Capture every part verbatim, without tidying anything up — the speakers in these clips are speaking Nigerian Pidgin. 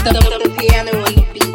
the, the piano on the beat.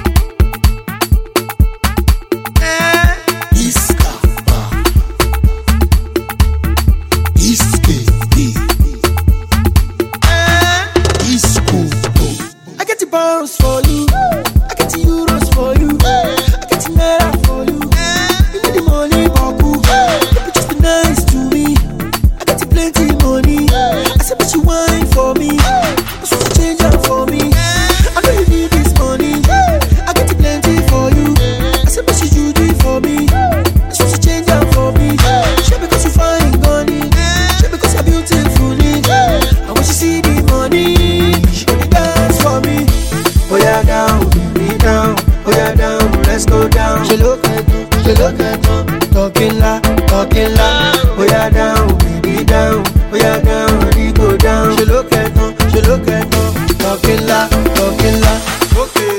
I get the pounds for you, I get the euros for you, I get the naira for you. You need the money, Baku. You just be nice to me. I get the plenty money. I said, but you wine for me. I said, you change up for me. I know you need this money. I get the plenty for you. I said, but you do it for me. I said, you change up for me. Share because you find money. Share because you're beautiful. I want you see the money. She gonna dance for me. Oh yeah, down, baby, down. Oh yeah, down, let's go down. She look at me, she look at me. Talking la, talking la. Oh yeah, down, baby, down. Oh yeah, down, we go down. She look at me, she look at me. Talking la, talking la. Okay,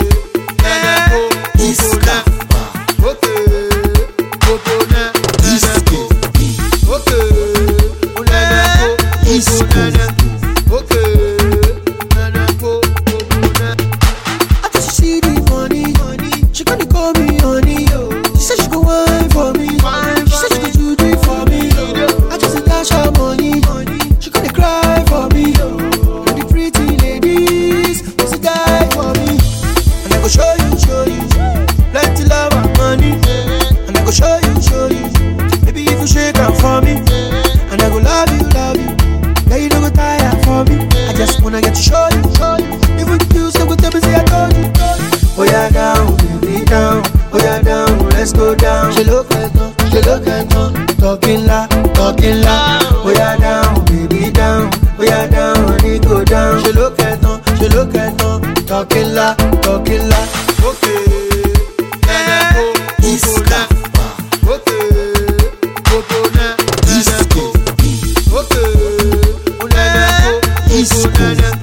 nana go, go na. Okay, go go na. Nana go. Okay, nana go, go nana. Okay, nana go, go go na. I just see the money, money. She gonna call me honey. She said she go wine for me. She said she go do it for me. I just dash her money. She gonna cry for me. And the pretty ladies must die for me. And I go show you, show you, plenty love and money. And I go show you, show you, maybe if you shake her for me. And I go love you, love you. Yeah, you don't go tire for me. I just wanna get to show you, show you. Even you still go tell me say I told you. Oh yeah, down, baby, down. Oh yeah, down, let's go down. She look at me, she look at me. Talking la, talking la. Oh yeah, down, baby, down. Oh yeah, down, we go down. She look at me, she look at me. Talking la, talking la. Okay, nana go, go go na. Okay, go go na. Nana go. Okay, nana go, go go nana.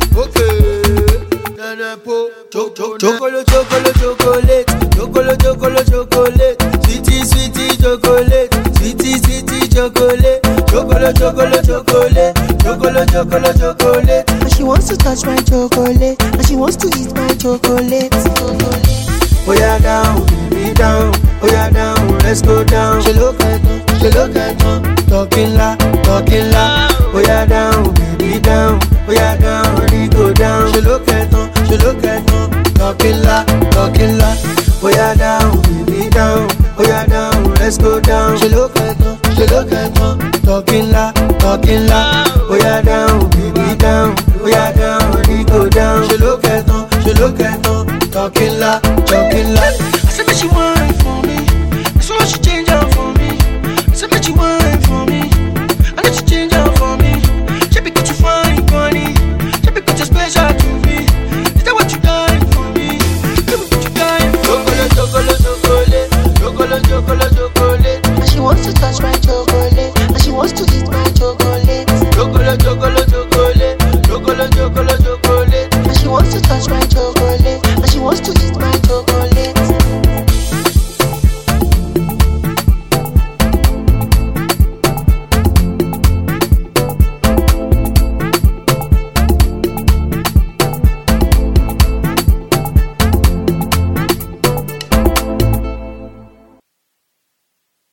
Okay, nana po. Chocolate, chocolate, chocolate, chocolate, chocolate, chocolate, sweetie, sweetie, chocolate, sweetie, sweetie, chocolate, chocolate, chocolate, chocolate, chocolate, chocolate, chocolate. And she wants to touch my chocolate, and she wants to eat my chocolate. Oh yeah, down, baby, down. Oh yeah, down, let's go down. She look at me, she look at me. Talking la, talking la. Oh yeah, down, baby, down. Oh yeah, down, we go down. She look at me, she look at me. Talking la, talking la. Oh yeah, down, baby, down. Oh yeah, down, let's go down. She look at me, she look at me. Talking la, talking la. Oh yeah, down, baby, down. Oh yeah, down, we go down. She look at me, she look at me. Talking la,